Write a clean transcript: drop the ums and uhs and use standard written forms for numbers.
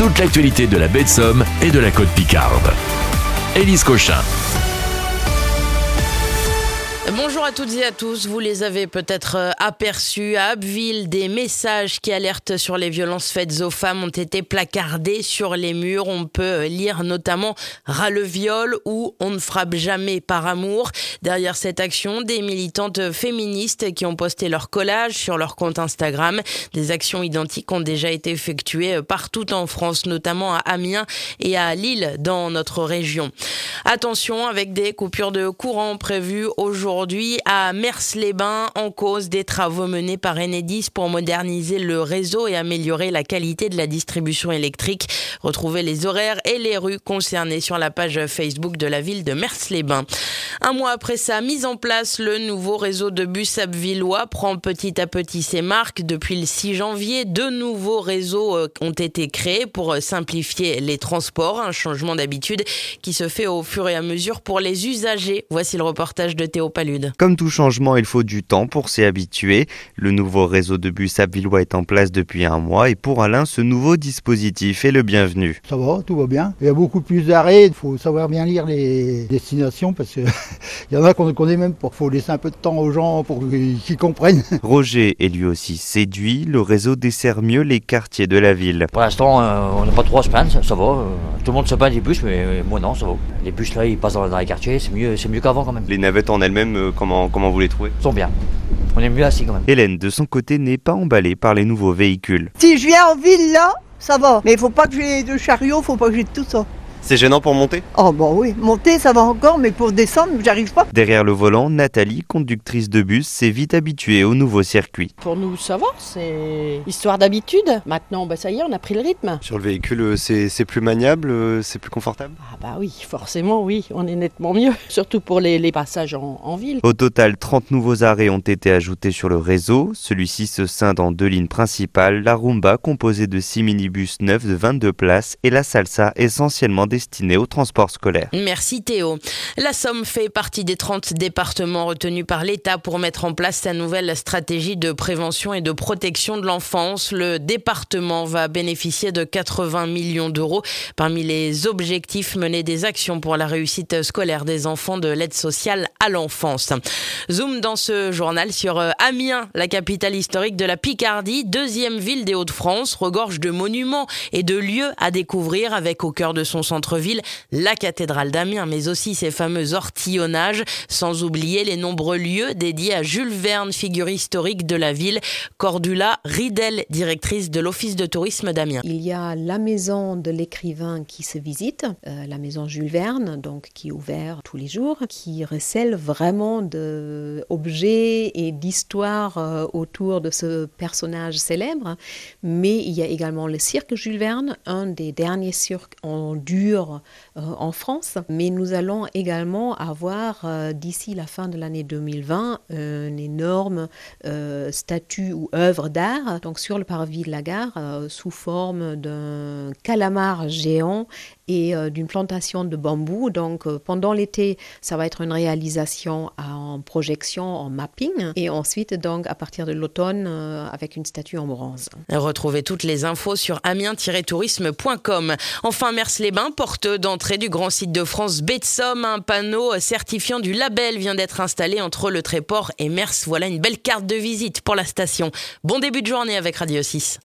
toute l'actualité de la baie de Somme et de la côte Picarde. Élise Cochin. Bonjour à toutes et à tous, vous les avez peut-être aperçus à Abbeville, des messages qui alertent sur les violences faites aux femmes ont été placardés sur les murs. On peut lire notamment « Ras le viol » ou « On ne frappe jamais par amour ». Derrière cette action, des militantes féministes qui ont posté leur collage sur leur compte Instagram. Des actions identiques ont déjà été effectuées partout en France, notamment à Amiens et à Lille dans notre région. Attention, avec des coupures de courant prévues aujourd'hui à Mers-les-Bains, en cause des travaux menés par Enedis pour moderniser le réseau et améliorer la qualité de la distribution électrique. Retrouvez les horaires et les rues concernées sur la page Facebook de la ville de Mers-les-Bains. Un mois après sa mise en place, le nouveau réseau de bus abbvillois prend petit à petit ses marques. Depuis le 6 janvier, 2 nouveaux réseaux ont été créés pour simplifier les transports. Un changement d'habitude qui se fait au fur et à mesure pour les usagers. Voici le reportage de Théo Palude. Comme tout changement, il faut du temps pour s'y habituer. Le nouveau réseau de bus abbvillois est en place depuis un mois et pour Alain, ce nouveau dispositif est le bienvenu. Ça va, tout va bien. Il y a beaucoup plus d'arrêts, il faut savoir bien lire les destinations parce que il y en a qu'on ne connaît même pas. Il faut laisser un peu de temps aux gens pour qu'ils comprennent. Roger est lui aussi séduit. Le réseau dessert mieux les quartiers de la ville. Pour l'instant, on n'a pas trop à se plaindre, ça va. Tout le monde se plaint des bus, mais moi non, ça va. Les bus là, ils passent dans les quartiers, c'est mieux qu'avant quand même. Les navettes en elles-mêmes, comment vous les trouvez ? Ils sont bien. On est mieux assis quand même. Hélène, de son côté, n'est pas emballée par les nouveaux véhicules. Si je viens en ville là, ça va. Mais il faut pas que j'ai de chariot, faut pas que j'ai de tout ça. C'est gênant pour monter ? Oh bon oui, monter ça va encore, mais pour descendre, j'arrive pas. Derrière le volant, Nathalie, conductrice de bus, s'est vite habituée au nouveau circuit. Pour nous, ça va, c'est histoire d'habitude. Maintenant, ça y est, on a pris le rythme. Sur le véhicule, c'est plus maniable, c'est plus confortable ? Ah bah oui, forcément, oui, on est nettement mieux. Surtout pour les passages en ville. Au total, 30 nouveaux arrêts ont été ajoutés sur le réseau. Celui-ci se scinde en 2 lignes principales. La Rumba, composée de 6 minibus neufs de 22 places, et la Salsa, essentiellement destinée au transport scolaire. Merci Théo. La Somme fait partie des 30 départements retenus par l'État pour mettre en place sa nouvelle stratégie de prévention et de protection de l'enfance. Le département va bénéficier de 80 millions d'euros. Parmi les objectifs, mener des actions pour la réussite scolaire des enfants de l'aide sociale à l'enfance. Zoom dans ce journal sur Amiens, la capitale historique de la Picardie, deuxième ville des Hauts-de-France, regorge de monuments et de lieux à découvrir avec au cœur de son centre-ville la cathédrale d'Amiens, mais aussi ses fameux ortillonnages, sans oublier les nombreux lieux dédiés à Jules Verne, figure historique de la ville. Cordula Ridel, directrice de l'Office de tourisme d'Amiens. Il y a la maison de l'écrivain qui se visite, la maison Jules Verne, donc qui est ouverte tous les jours, qui recèle vraiment d'objets et d'histoires autour de ce personnage célèbre. Mais il y a également le cirque Jules Verne, un des derniers cirques en dur en France, mais nous allons également avoir d'ici la fin de l'année 2020 une énorme statue ou œuvre d'art donc sur le parvis de la gare sous forme d'un calamar géant et d'une plantation de bambou. Donc pendant l'été, ça va être une réalisation en projection, en mapping, et ensuite donc à partir de l'automne avec une statue en bronze. Retrouvez toutes les infos sur amiens-tourisme.com. Enfin, Mers-les-Bains, porte d'entrée du grand site de France baie de Somme. Un panneau certifiant du label vient d'être installé entre le Tréport et Mers. Voilà une belle carte de visite pour la station. Bon début de journée avec Radio 6.